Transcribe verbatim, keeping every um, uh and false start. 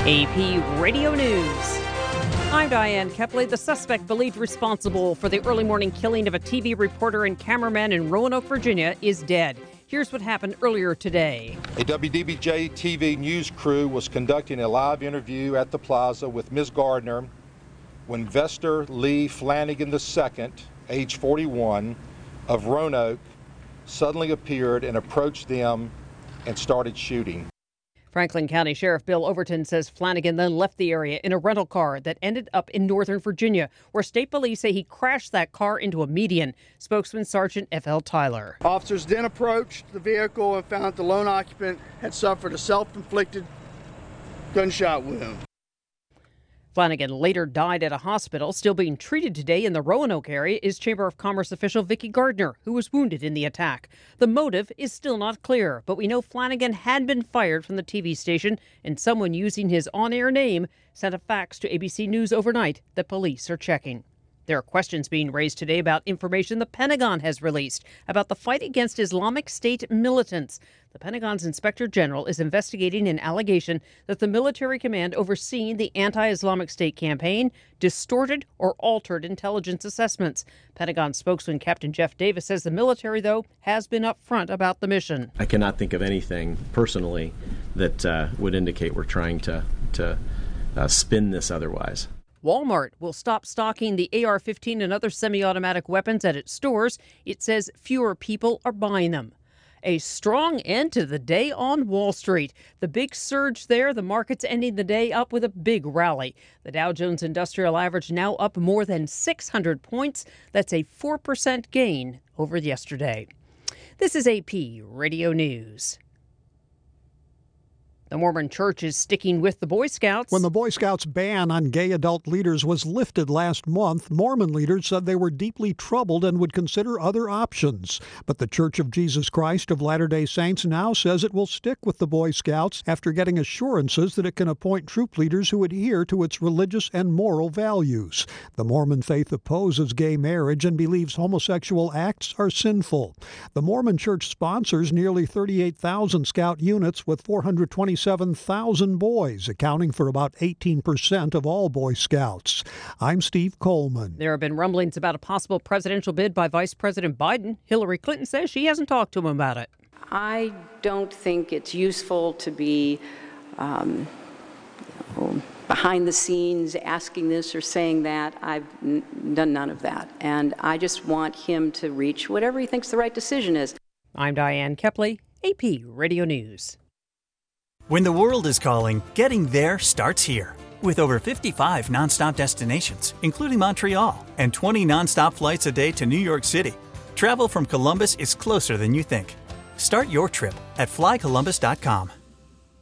A P Radio News. I'm Diane Kepley. The suspect believed responsible for the early morning killing of a T V reporter and cameraman in Roanoke, Virginia, is dead. Here's what happened earlier today. A W D B J T V news crew was conducting a live interview at the plaza with Miz Gardner when Vester Lee Flanagan the second, age forty-one, of Roanoke, suddenly appeared and approached them and started shooting. Franklin County Sheriff Bill Overton says Flanagan then left the area in a rental car that ended up in Northern Virginia, where state police say he crashed that car into a median. Spokesman Sergeant F L Tyler. Officers then approached the vehicle and found that the lone occupant had suffered a self-inflicted gunshot wound. Flanagan later died at a hospital. Still being treated today in the Roanoke area is Chamber of Commerce official Vicki Gardner, who was wounded in the attack. The motive is still not clear, but we know Flanagan had been fired from the T V station, and someone using his on-air name sent a fax to A B C News overnight that police are checking. There are questions being raised today about information the Pentagon has released about the fight against Islamic State militants. The Pentagon's Inspector General is investigating an allegation that the military command overseeing the anti-Islamic State campaign distorted or altered intelligence assessments. Pentagon spokesman Captain Jeff Davis says the military, though, has been upfront about the mission. I cannot think of anything personally that uh, would indicate we're trying to, to uh, spin this otherwise. Walmart will stop stocking the A R fifteen and other semi-automatic weapons at its stores. It says fewer people are buying them. A strong end to the day on Wall Street. The big surge there, the market's ending the day up with a big rally. The Dow Jones Industrial Average now up more than six hundred points. That's a four percent gain over yesterday. This is A P Radio News. The Mormon Church is sticking with the Boy Scouts. When the Boy Scouts' ban on gay adult leaders was lifted last month, Mormon leaders said they were deeply troubled and would consider other options. But the Church of Jesus Christ of Latter-day Saints now says it will stick with the Boy Scouts after getting assurances that it can appoint troop leaders who adhere to its religious and moral values. The Mormon faith opposes gay marriage and believes homosexual acts are sinful. The Mormon Church sponsors nearly thirty-eight thousand Scout units with four hundred twenty-seven thousand boys, accounting for about eighteen percent of all Boy Scouts. I'm Steve Coleman. There have been rumblings about a possible presidential bid by Vice President Biden. Hillary Clinton says she hasn't talked to him about it. I don't think it's useful to be um, you know, behind the scenes asking this or saying that. I've n- done none of that. And I just want him to reach whatever he thinks the right decision is. I'm Diane Kepley, A P Radio News. When the world is calling, getting there starts here. With over fifty-five nonstop destinations, including Montreal, and twenty nonstop flights a day to New York City, travel from Columbus is closer than you think. Start your trip at fly columbus dot com.